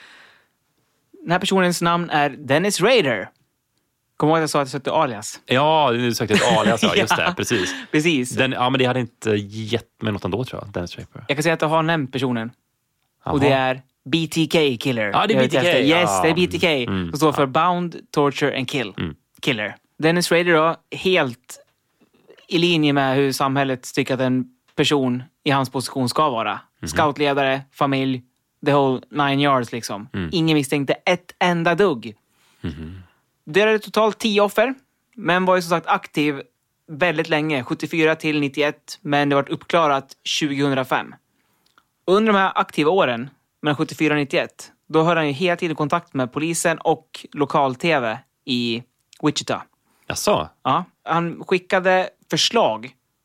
E: Den här personens namn är Dennis Rader. Kommer du ihåg att jag sa att jag sökte alias?
F: Ja, du sökte ett alias, ja, just det, precis.
E: Precis.
F: Men det hade inte gett mig något ändå, tror jag, Dennis Rader.
E: Jag kan säga att jag har nämnt personen.
F: Aha.
E: Och det är BTK Killer.
F: Ja, det är BTK.
E: Yes, det är BTK. Som står för Bound, Torture and Killer. Dennis Rader då, helt i linje med hur samhället tycker att en person i hans position ska vara. Scoutledare, familj, the whole 9 yards liksom. Ingen misstänkte ett enda dugg. Det är totalt 10 offer, men var ju som sagt aktiv väldigt länge, 74 till 91, men det var uppklarat 2005. Under de här aktiva åren, mellan 74 och 91, då höll han ju hela tiden kontakt med polisen och lokal-tv i Wichita.
F: Jaså?
E: Ja, han skickade förslag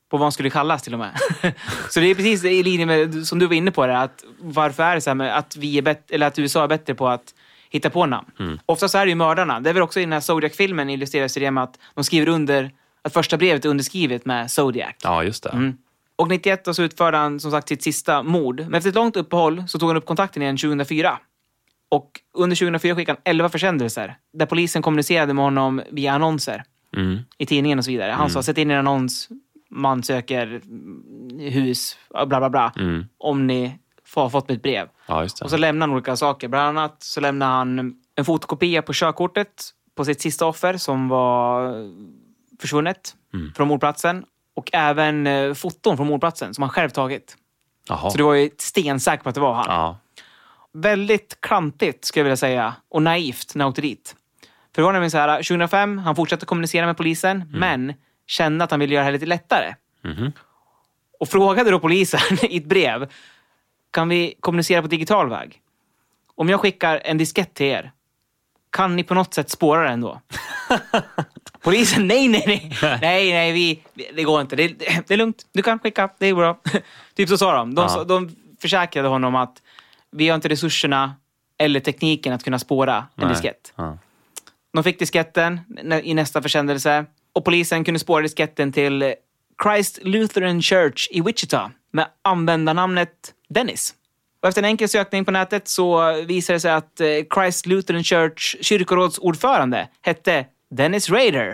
E: på vad han skulle kallas till och med. Så det är precis i linje med som du var inne på det, att varför är det så här med att vi är bättre, eller att USA är bättre på att hitta på namn. Oftast är det ju mördarna. Det är väl också i den här Zodiac-filmen illustreras det med att de skriver under, att första brevet är underskrivet med Zodiac.
F: Ja, just det.
E: Och 91 så utförde han som sagt sitt sista mord. Men efter ett långt uppehåll så tog han upp kontakten igen 2004. Och under 2004 skickade han 11 försändelser där polisen kommunicerade med honom via annonser i tidningen och så vidare. Han sa, sätt in en annons, man söker hus, bla bla bla, om ni har fått mitt brev.
F: Ja, just det.
E: Och så lämnar han olika saker. Bland annat så lämnar han en fotokopia på körkortet på sitt sista offer som var försvunnet från mordplatsen. Och även foton från mordplatsen som han själv tagit.
F: Jaha.
E: Så det var ju stensäkert på att det var han.
F: Ja.
E: Väldigt klantigt skulle jag vilja säga. Och naivt när han åkte dit. För det var nämligen så här, 2005, han fortsatte kommunicera med polisen. Men kände att han ville göra det här lite lättare. Och frågade då polisen i ett brev. Kan vi kommunicera på digital väg? Om jag skickar en diskett till er, kan ni på något sätt spåra den då? Polisen, nej, det går inte. Det är lugnt, du kan skicka, det är bra. Typ så sa de. De försäkrade honom att vi har inte resurserna eller tekniken att kunna spåra en diskett. De fick disketten i nästa försändelse. Och polisen kunde spåra disketten till Christ Lutheran Church i Wichita med användarnamnet Dennis. Och efter en enkel sökning på nätet så visade det sig att Christ Lutheran Church kyrkorådsordförande hette Dennis Rader.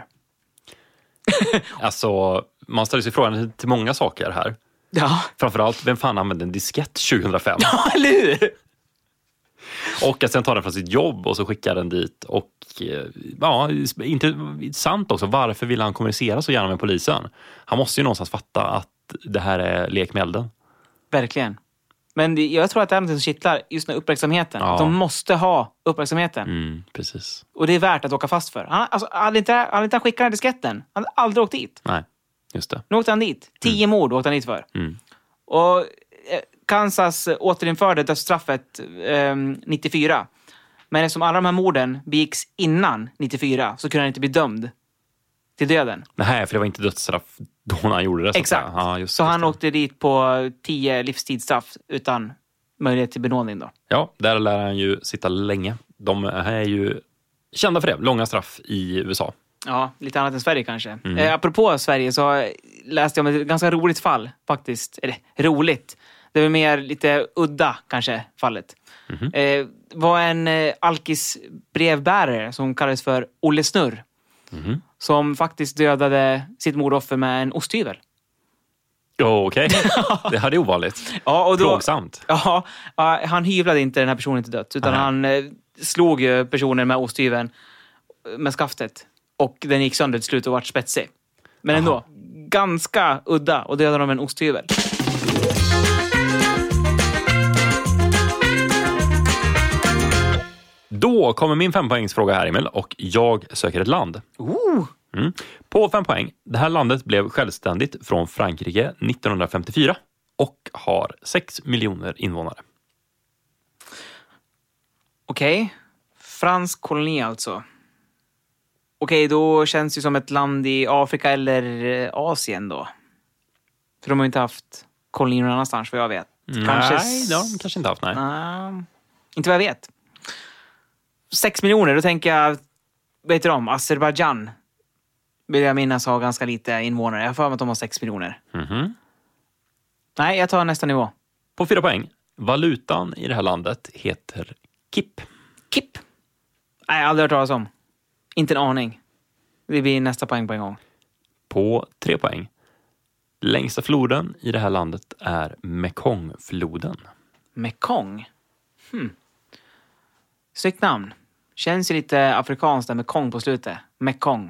F: Alltså, man ställer sig frågan till många saker här.
E: Ja.
F: Framförallt, vem fan använde en diskett 2005?
E: Ja, eller hur?
F: Och att sen ta den från sitt jobb och så skickar den dit. Och ja, inte sant också. Varför vill han kommunicera så gärna med polisen? Han måste ju någonstans fatta att det här är lek med elden.
E: Verkligen. Men jag tror att det är något som kittlar just med uppmärksamheten.
F: Ja.
E: Att de måste ha uppmärksamheten.
F: Precis.
E: Och det är värt att åka fast för. Hade inte skickat den här disketten, han hade aldrig åkt dit.
F: Nej, just det.
E: Nu åkte han dit. 10 mord åkte han dit för. Och Kansas återinförde dödsstraffet 94. Men eftersom alla de här morden begicks innan 94 så kunde han inte bli dömd till döden.
F: Nej, för det var inte dödsstraff då han gjorde det. Så
E: exakt.
F: Ja,
E: så han åkte dit på 10 livstidsstraff utan möjlighet till benådning då.
F: Ja, där lär han ju sitta länge. De är ju kända för det. Långa straff i USA.
E: Ja, lite annat än Sverige kanske. Apropå Sverige så läste jag om ett ganska roligt fall faktiskt. Eller roligt. Det var mer lite udda kanske fallet. Var en alkisbrevbärare som kallades för Olle Snurr. Som faktiskt dödade sitt mordoffer med en osthyvel.
F: Okej. Det här är ovanligt.
E: Ja, och då,
F: plågsamt.
E: Ja, han hyvlade inte den här personen till döds. Utan han slog ju personen med osthyveln med skaftet. Och den gick sönder till slut och vart spetsig. Men ändå, ganska udda och dödade dem med en osthyvel.
F: Då kommer min 5-poängsfråga här, Emil, och jag söker ett land. På 5 poäng. Det här landet blev självständigt från Frankrike 1954 och har 6 miljoner invånare.
E: Okej. Fransk koloni alltså. Okej, då känns det som ett land i Afrika eller Asien då. För de har inte haft kolonier någon annanstans, vad jag vet.
F: Nej, kanske inte haft, nej.
E: Inte vad jag vet. 6 miljoner, då tänker jag, vet du om, Azerbaijan vill jag minnas ha ganska lite invånare. Jag får att de har 6 miljoner. Nej, jag tar nästa nivå.
F: På 4 poäng. Valutan i det här landet heter KIP.
E: KIP? Nej, jag har aldrig hört talas om. Inte en aning. Det blir nästa poäng på en gång.
F: På 3 poäng. Längsta floden i det här landet är Mekongfloden.
E: Mekong? Snyggt namn. Känns ju lite afrikanskt där med kong på slutet. Mekong.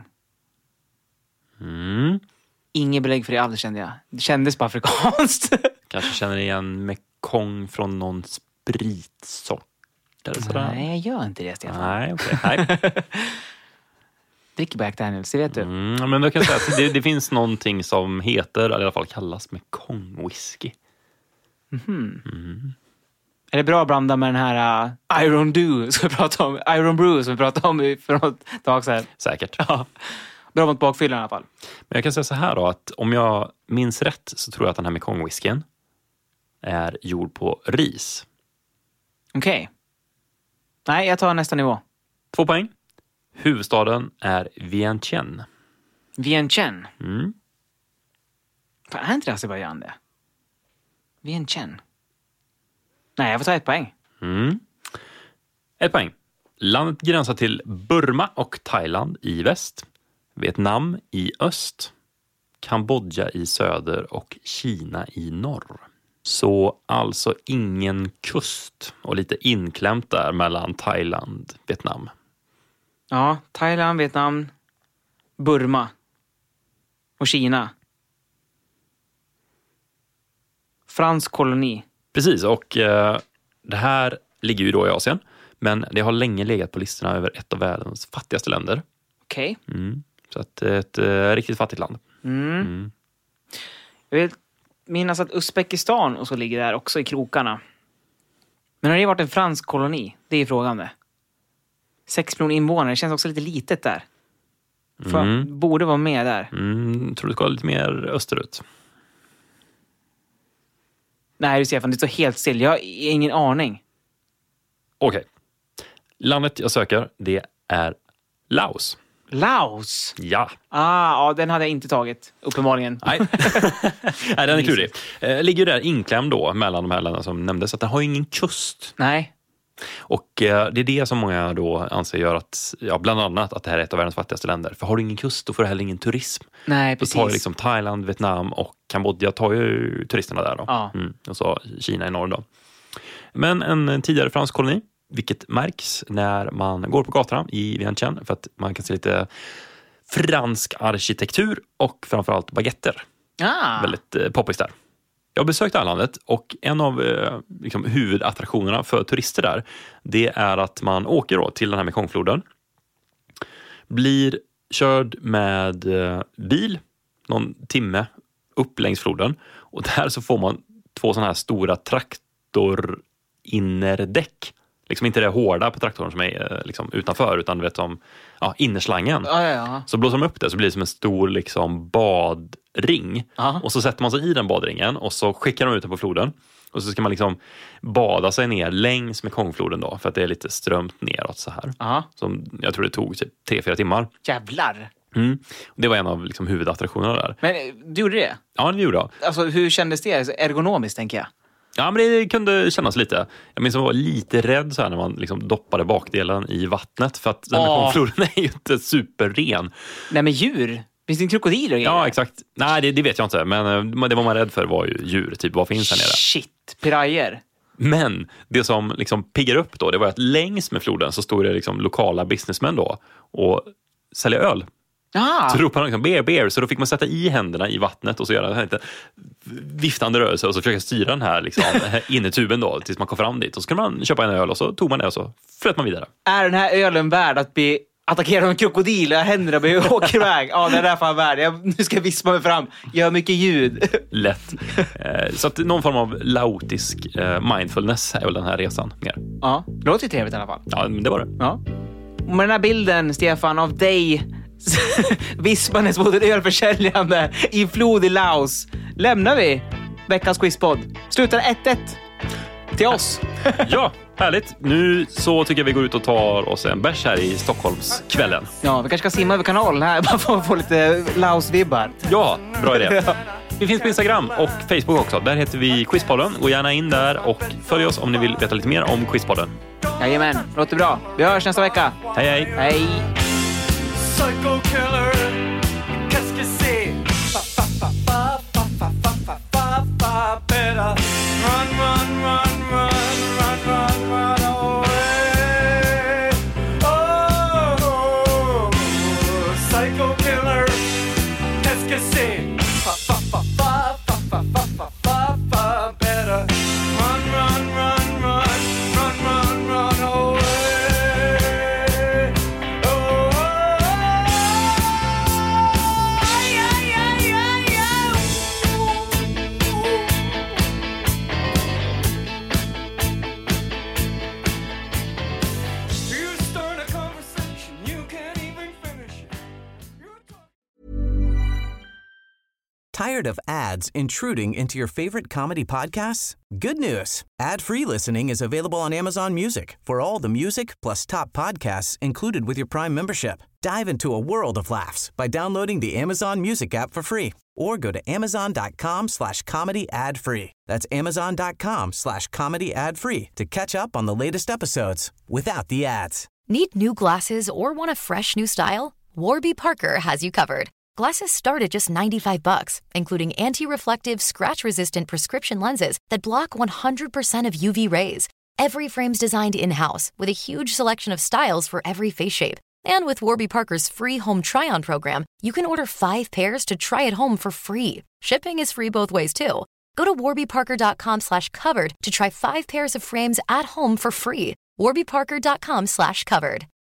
E: Inget belägg för det alls kände jag. Det kändes på afrikanskt.
F: Kanske känner igen Mekong från någon spritsort. Eller sådär.
E: Nej, jag gör inte det, Stefan.
F: Nej, okej. Nej.
E: Dricker Jack Daniels, det vet du.
F: Men då kan jag säga att det finns någonting som heter, eller i alla fall kallas Mekong whisky.
E: Är det bra att blanda med den här Iron Brew som vi pratade om för något tag sedan?
F: Säkert.
E: Ja. Bra mot bakfyllan i alla fall.
F: Men jag kan säga så här då, att om jag minns rätt så tror jag att den här Mekong-whiskyn är gjord på ris.
E: Okej. Nej, jag tar nästa nivå.
F: 2 poäng. Huvudstaden är Vientiane.
E: Vientiane.
F: Mm.
E: Fan, är inte det Azerbaijan det? Vientiane. Nej, jag får ta 1 poäng.
F: 1 poäng. Landet gränsar till Burma och Thailand i väst, Vietnam i öst, Kambodja i söder och Kina i norr. Så alltså ingen kust och lite inklämt där mellan Thailand och Vietnam.
E: Ja, Thailand, Vietnam, Burma och Kina. Fransk koloni.
F: Precis, och det här ligger ju då i Asien, men det har länge legat på listorna över ett av världens fattigaste länder.
E: Okej.
F: Så att ett riktigt fattigt land.
E: Jag vill minnas att Uzbekistan och så ligger där också i krokarna. Men har det varit en fransk koloni? Det är frågan det. 6 miljoner invånare, det känns också lite litet där. Borde vara med där.
F: Tror du ska ha lite mer österut?
E: Nej, du Stefan, det står helt still. Jag har ingen aning.
F: Okej. Landet jag söker, det är Laos.
E: Laos?
F: Ja.
E: Ja, den hade jag inte tagit, uppenbarligen.
F: Nej, Nej, den är klurig. Ligger där inklämd då mellan de här länderna som nämndes, att den har ingen kust.
E: Nej.
F: Och det är det som många då anser gör att, ja, bland annat att det här är ett av världens fattigaste länder. För har du ingen kust, då får du heller ingen turism.
E: Nej, precis.
F: Då tar ju liksom Thailand, Vietnam och Kambodja tar ju turisterna där då.
E: Ja.
F: Och så Kina i norr då. Men en tidigare fransk koloni, vilket märks när man går på gatorna i Vientiane, för att man kan se lite fransk arkitektur och framförallt baguetter. Väldigt poppis där. Jag har besökt det här landet och en av liksom, huvudattraktionerna för turister där, det är att man åker då till den här Mekongfloden, blir körd med bil någon timme upp längs floden, och där så får man 2 sådana här stora traktorinnerdäck. Liksom inte det hårda på traktorn som är liksom utanför, utan vet som innerslangen.
E: Ja.
F: Så blåser de upp det, så blir det som en stor liksom badring. Och så sätter man sig i den badringen och så skickar de ut den på floden. Och så ska man liksom bada sig ner längs Mekongfloden då, för att det är lite strömt neråt så här. Som jag tror det tog typ 3-4 timmar.
E: Jävlar.
F: Det var en av liksom huvudattraktionerna där.
E: Men du gjorde det?
F: Ja, det gjorde jag.
E: Alltså hur kändes det? Ergonomiskt, tänker jag.
F: Ja, men det kunde kännas lite. Jag minns att jag var lite rädd så här när man liksom doppade bakdelen i vattnet. För att den Mekongfloden är ju inte superren. Nej,
E: men djur? Finns det en krokodil och grejer?
F: Ja, exakt. Nej, det vet jag inte. Men det var man rädd för var ju djur. Typ, vad finns här nere?
E: Shit, pirajer.
F: Men det som liksom piggar upp då, det var att längs med floden så stod det liksom lokala businessmän då och sälja öl. Så ropade han liksom beer, så då fick man sätta i händerna i vattnet och så göra en lite viftande rörelse och så försöka styra den här liksom, innetuben då tills man kom fram dit. Och så kunde man köpa en öl och så tog man det och så flöt man vidare.
E: Är den här ölen värd att bli attackerad av en krokodil och händerna börjar åka iväg? Ja, det är därför han är värd. Nu ska jag vispa mig fram. Gör mycket ljud. Lätt.
F: Så att någon form av laotisk mindfulness är väl den här resan mer.
E: Ja, det låter ju trevligt i alla fall.
F: Ja, men det var det.
E: Ja. Och med den här bilden, Stefan, av dig vispandes mot en ölförsäljande i flod i Laos, lämnar vi veckans quizpodd. Slutar 1-1 till oss.
F: Ja, härligt. Nu så tycker jag vi går ut och tar oss en bärs här i Stockholmskvällen.
E: Ja, vi kanske ska simma över kanalen här bara för att få lite Laos-vibbar.
F: Ja, bra idé. Vi finns på Instagram och Facebook också. Där heter vi Quizpodden. Gå gärna in där och följ oss om ni vill veta lite mer om Quizpodden.
E: Jajamän, låter bra. Vi hörs nästa vecka.
F: Hej, hej.
E: Hej.
J: Psycho killer, qu'est-ce que c'est? Better run, run, run, run, run, run, run away. Oh, psycho killer, qu'est-ce que c'est? Better run, run, run, run, run, run, run away. Oh.
K: Tired of ads intruding into your favorite comedy podcasts? Good news. Ad-free listening is available on Amazon Music for all the music plus top podcasts included with your Prime membership. Dive into a world of laughs by downloading the Amazon Music app for free or go to amazon.com/comedy ad-free. That's amazon.com/comedy ad-free to catch up on the latest episodes without the ads.
L: Need new glasses or want a fresh new style? Warby Parker has you covered. Glasses start at just $95, including anti-reflective, scratch-resistant prescription lenses that block 100% of UV rays. Every frame's designed in-house with a huge selection of styles for every face shape. And with Warby Parker's free home try-on program, you can order 5 pairs to try at home for free. Shipping is free both ways, too. Go to warbyparker.com/covered to try 5 pairs of frames at home for free. warbyparker.com/covered.